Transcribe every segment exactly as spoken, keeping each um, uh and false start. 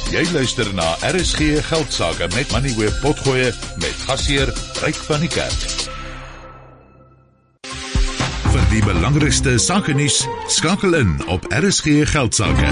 Jy luister na R S G Geldsaake met Money Web Potgoe met gasheer Ryk van die Kerk. Vir die belangrikste sakenuus, skakel in op R S G Geldsaake.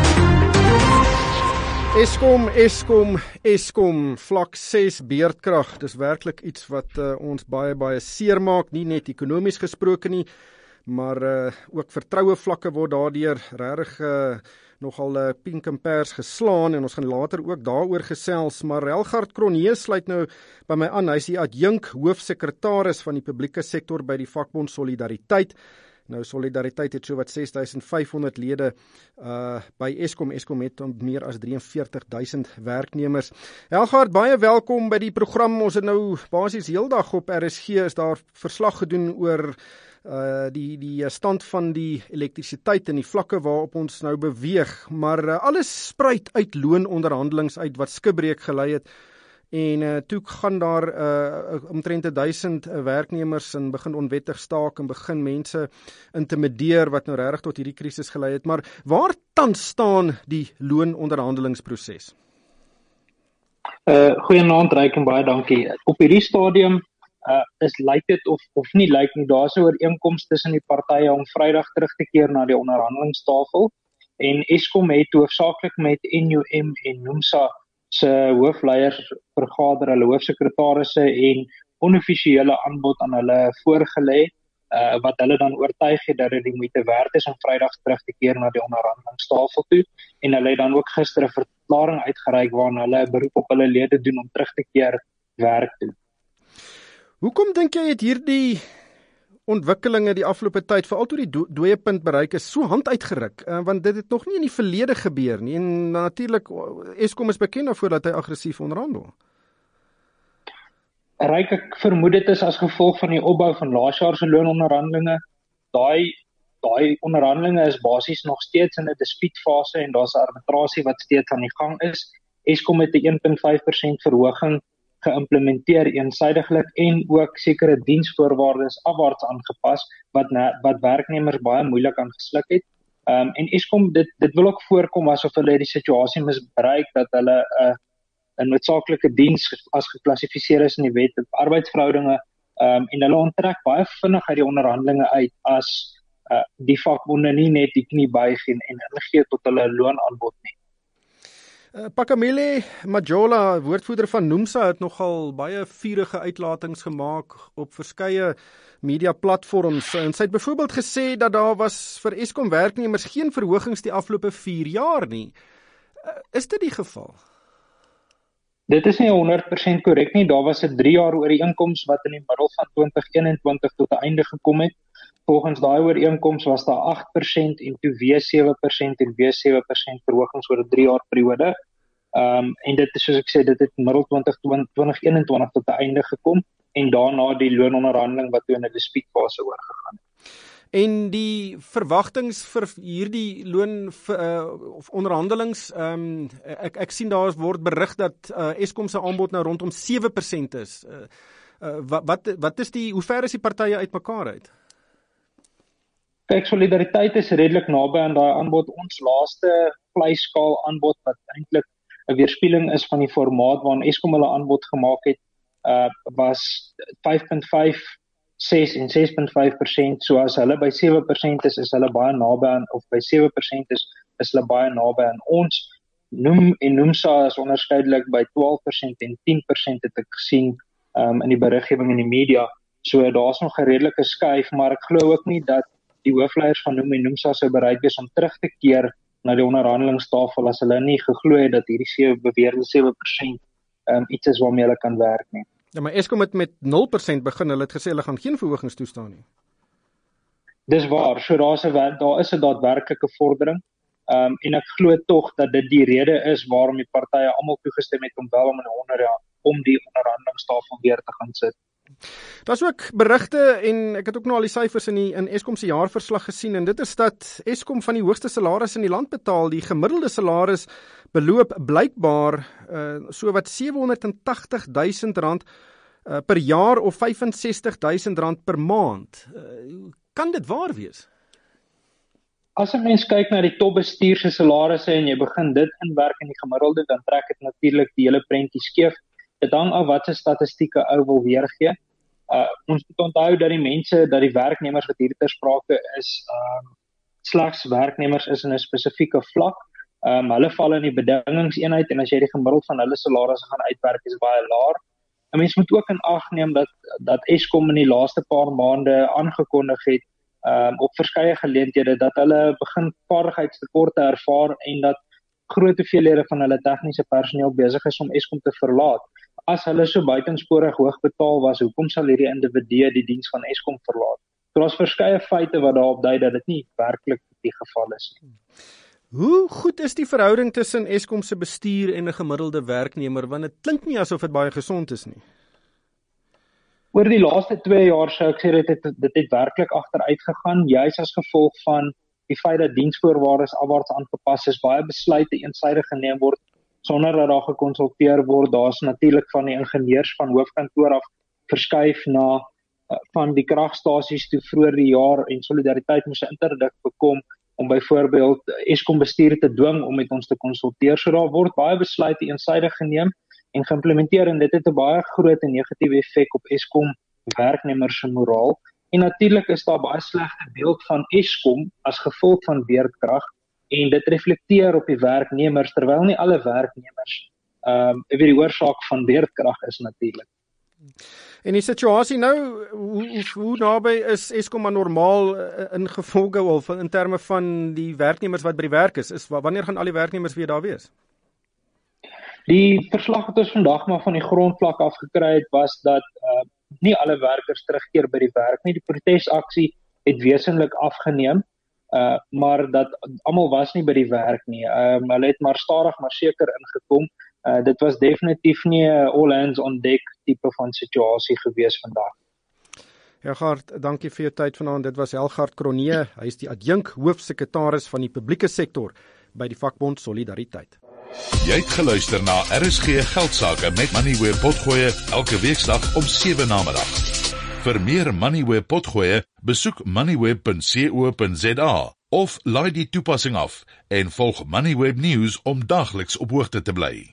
Eskom, Eskom, Eskom, vlak ses beerdkrag, dis werklik iets wat uh, ons baie, baie seer maak, nie net ekonomies gesproke nie, maar uh, ook vertroue vlakke word daardeur regtig uh, nogal uh, pink en pers geslaan, en ons gaan later ook daaroor gesels, maar Relgard Cronje sluit nou by my aan, hy is die adjunk hoofsekretaris van die publieke sektor by die vakbond Solidariteit. Nou Solidariteit het so wat ses duisend vyf honderd lede uh, by Eskom. Eskom het meer as drie en veertig duisend werknemers. Helgaard, baie welkom by die program. Ons het nou basies heeldag op R S G is daar verslag gedoen oor uh, die, die stand van die elektrisiteit en die vlakke waarop ons nou beweeg. Maar uh, alles spruit uit loononderhandelings uit wat skibreek gelei het. En uh, toe gaan daar uh, omtrent duisend uh, werknemers en begin onwettig staak en begin mense intimideer wat nou regtig tot hierdie krisis gelei het. Maar waar tans staan die loononderhandelingsproses? Uh, Goeienaand, Ryk, en baie dankie. Op hierdie stadium uh, is lyk dit of of nie lyk nie, daar is 'n ooreenkoms tussen die partye om Vrydag terug te keer na die onderhandelingstafel. En Eskom het hoofsaaklik met N U M en NUMSA se hoofleiers vergader, hulle hoofsekretarisse en onoffisiële aanbod aan hulle voorgelê, uh, wat hulle dan oortuig het dat dit die moeite werd is om Vrydag terug te keer na die onderhandelingstafel toe, en hulle het dan ook gister 'n verklaring uitgereik waarin hulle 'n beroep op hulle lede doen om terug te keer werk toe. Hoekom dink jy het hierdie ontwikkelinge die afgelope tyd, veral toe die do- dooie punt bereik is, so hand uitgeruk, uh, want dit het nog nie in die verlede gebeur nie, en natuurlik, Eskom is bekend daarvoor dat hy aggressief onderhandel. Ryk, ek vermoed dit is as gevolg van die opbou van laas jaar se loononderhandelinge. Daai daai onderhandelinge is basies nog steeds in 'n dispuutfase en daar's 'n arbitrasie wat steeds aan die gang is. Eskom het 'n een komma vyf persent verhoging geïmplementeer eensydiglik en ook sekere diensvoorwaardes afwaarts aangepas wat na, wat werknemers baie moeilik aangesluk het. Um, en Eskom dit dit wil ook voorkom asof hulle die situasie misbruik dat hulle 'n uh, 'n noodsaaklike diens as geklassifiseer is in die wet op arbeidsverhoudinge, um, en hulle onttrek baie vinnig uit die onderhandelinge uit as uh, die vakbonde nie net die knie buig en en ingee tot hulle loonaanbod nie. Uh, Pakamele Majola, woordvoerder van NUMSA, het nogal baie vurige uitlatings gemaak op verskeie mediaplatforms, en sy het byvoorbeeld gesê dat daar was vir Eskom werknemers geen verhogings die afgelope vier jaar nie. Uh, is dit die geval? Dit is nie honderd persent korrek nie. Daar was 'n drie jaar ooreenkoms wat in die middel van twintig eenentwintig tot 'n einde gekom het. Volgens daai ooreenkoms was daar agt persent en toe weer sewe persent en weer sewe persent verhogings oor 'n drie jaar periode. Um, en dit is soos ek sê, dit het middel twintig eenentwintig tot 'n einde gekom en daarna die loononderhandeling wat toe in 'n dispuutfase oorgegaan het. En die verwagtings vir hierdie loon uh, of onderhandelings, um, ek ek sien daar word berig dat uh, Eskom se aanbod nou rondom sewe persent is. Uh, uh, wat wat wat is die hoe ver is die partye uitmekaar uit? Kyk, Solidariteit is redelik naby aan daai aanbod. Ons laaste vleisskaal aanbod wat eintlik 'n weerspieëling is van die formaat waarin Eskom hulle aanbod gemaak het, uh, was vyf komma vyf, ses en ses komma vyf persent. So as hulle by sewe persent is, is hulle baie naby aan, of by sewe persent is, is hulle baie naby aan ons. Noem en NUMSA is onderskeidelik by twaalf persent en tien persent het ek gesien um, in die beriggewing in die media. So daar's nog 'n redelike skuif, maar ek glo ook nie dat die hoofleiers van Noem en NUMSA sou bereid wees om terug te keer na die onderhandelingstafel as hulle nie geglo het dat hierdie sewe beweerde sewe persent um, iets is waarmee hulle kan werk nie. Ja, maar Eskom het met nul persent begin, hulle het gesê hulle gaan geen verhogings toestaan nie. Dis waar, so daar's 'n daar is 'n daadwerklike vordering, um, en ek glo tog dat dit die rede is waarom die partye almal toegestem het om wel om in die onder om die onderhandelingstafel weer te gaan sit. Daar's ook berigte, en ek het ook nou al die syfers in die in Eskom se jaarverslag gesien, en dit is dat Eskom van die hoogste salaris in die land betaal. Die gemiddelde salaris beloop blykbaar uh, so wat sewehonderd en tagtig duisend rand uh, per jaar of vyf en sestig duisend rand per maand. Uh, kan dit waar wees? As 'n mens kyk na die topbestuur se salarisse en jy begin dit inwerk in die gemiddelde, dan trek dit natuurlik die hele prentjie skeef. Dit hang af wat se statistieke ou wil weergee. Uh, ons moet onthou dat die mense, dat die werknemers wat hier ter sprake is, um, slegs werknemers is in 'n spesifieke vlak. Um, hulle val in die bedingingseenheid en as jy die gemiddeld van hulle salarisse gaan uitwerk, is baie laag. 'n Mens moet ook in ag neem dat dat Eskom in die laaste paar maande aangekondig het um, op verskeie geleenthede dat hulle begin vaardigheidstekorte ervaar en dat groot hoeveelhede van hulle tegniese personeel besig is om Eskom te verlaat. As hulle so buitensporig hoog betaal was, hoekom sal hierdie individue die diens van Eskom verlaat? Daar is verskeie feite wat daarop dui dat dit nie werklik die geval is nie. Hoe goed is die verhouding tussen Eskom se bestuur en 'n gemiddelde werknemer, want dit klink nie asof dit baie gesond is nie. Oor die laaste twee jaar sou ek sê dit het, dit het werklik agteruit gegaan, juis as gevolg van die feit dat diensvoorwaardes afwaarts aangepas is, baie besluite eensydig geneem word sonder dat daar gekonsulteer word. Daar's natuurlik van die ingenieurs van hoofkantoor af verskuif na uh, van die kragstasies toe vroeër die jaar en Solidariteit moes 'n interdik bekom om byvoorbeeld Eskom bestuur te dwing om met ons te konsulteer. So daar word baie besluite eensydig geneem en geïmplementeer en dit het 'n baie groot en negatiewe effek op Eskom werknemers se moraal. En natuurlik is daar baie slegte beeld van Eskom as gevolg van beerdkrag en dit reflekteer op die werknemers terwyl nie alle werknemers ehm um, weer die oorsaak van beerdkrag is natuurlik. En die situasie nou, hoe, hoe, hoe naby is Eskom aan normaal uh, ingevolge of in terme van die werknemers wat by die werk is? Is wanneer gaan al die werknemers weer daar wees? Die verslag wat ons vandag maar van die grondvlak afgekry het was dat uh, nie alle werkers terugkeer by die werk nie. Die protesaksie het wesentlik afgeneem, uh, maar dat almal was nie by die werk nie. Um, hulle het maar stadig maar seker ingekom. Uh, dit was definitief nie 'n all hands on deck tipe van situasie gewees vandag. Helgard, dankie vir jou tyd vanaand. Dit was Helgard Cronje. Hy is die adjunk hoofsekretaris van die publieke sektor by die vakbond Solidariteit. Jy het geluister na R S G Geldsaake met Moneyweb Potgoe elke weeksdag om sewe namiddag. Vir meer Moneyweb Potgoe, besoek moneyweb punt co punt za of laai die toepassing af en volg Moneyweb News om dagliks op hoogte te bly.